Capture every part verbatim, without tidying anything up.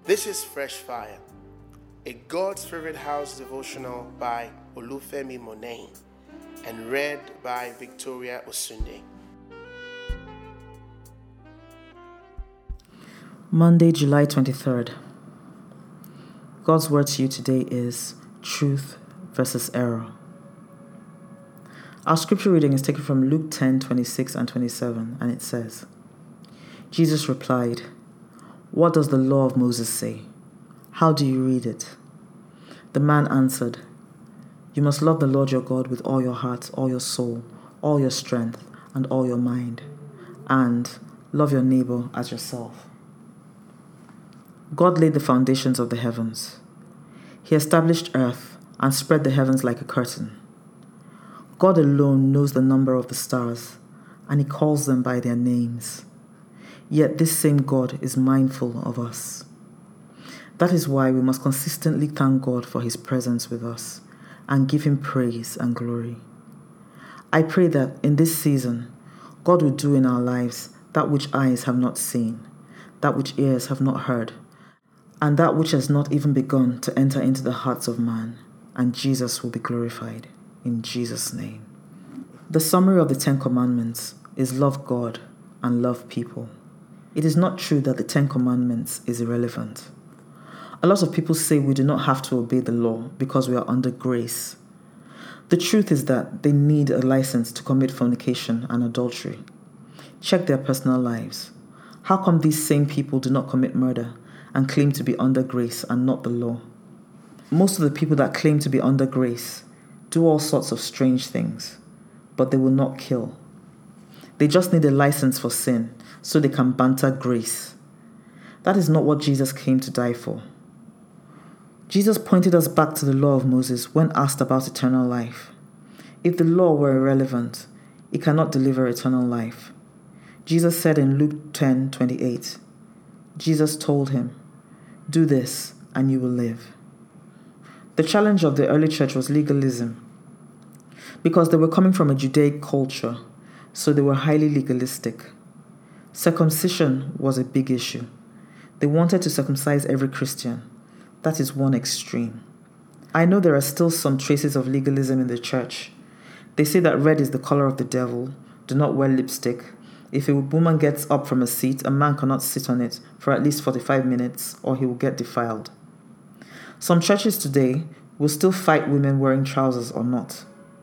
This is Fresh Fire, a God's Favorite House devotional by Olufemi Monain and read by Victoria Osunde. Monday, July twenty-third. God's word to you today is truth versus error. Our scripture reading is taken from Luke ten, twenty-six and twenty-seven, and it says, Jesus replied, "What does the law of Moses say? How do you read it?" The man answered, "You must love the Lord your God with all your heart, all your soul, all your strength, and all your mind, and love your neighbor as yourself." God laid the foundations of the heavens. He established earth and spread the heavens like a curtain. God alone knows the number of the stars, and He calls them by their names. Yet this same God is mindful of us. That is why we must consistently thank God for His presence with us and give Him praise and glory. I pray that in this season, God will do in our lives that which eyes have not seen, that which ears have not heard, and that which has not even begun to enter into the hearts of man, and Jesus will be glorified. In Jesus' name. The summary of the Ten Commandments is love God and love people. It is not true that the Ten Commandments is irrelevant. A lot of people say we do not have to obey the law because we are under grace. The truth is that they need a license to commit fornication and adultery. Check their personal lives. How come these same people do not commit murder and claim to be under grace and not the law? Most of the people that claim to be under grace do all sorts of strange things, but they will not kill. They just need a license for sin so they can banter grace. That is not what Jesus came to die for. Jesus pointed us back to the law of Moses when asked about eternal life. If the law were irrelevant, it cannot deliver eternal life. Jesus said in Luke ten, twenty-eight, Jesus told him, "Do this and you will live." The challenge of the early church was legalism. Because they were coming from a Judaic culture, so they were highly legalistic. Circumcision was a big issue. They wanted to circumcise every Christian. That is one extreme. I know there are still some traces of legalism in the church. They say that red is the color of the devil, do not wear lipstick. If a woman gets up from a seat, a man cannot sit on it for at least forty-five minutes or he will get defiled. Some churches today will still fight women wearing trousers or not.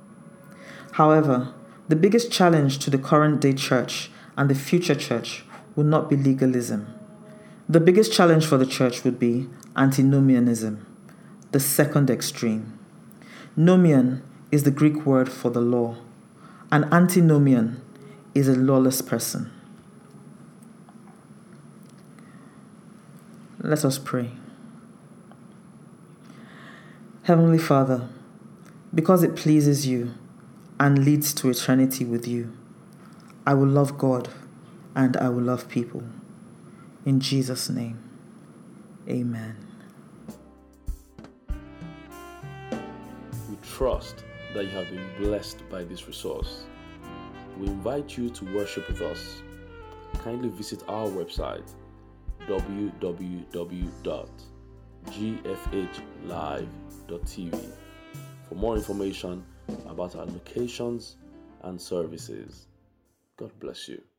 However, the biggest challenge to the current day church and the future church will not be legalism. The biggest challenge for the church would be antinomianism, the second extreme. Nomian is the Greek word for the law. An antinomian is a lawless person. Let us pray. Heavenly Father, because it pleases you and leads to eternity with you, I will love God and I will love people. In Jesus' name, amen. We trust that you have been blessed by this resource. We invite you to worship with us. Kindly visit our website, w w w dot g f h live dot t v, for more information about our locations and services. God bless you.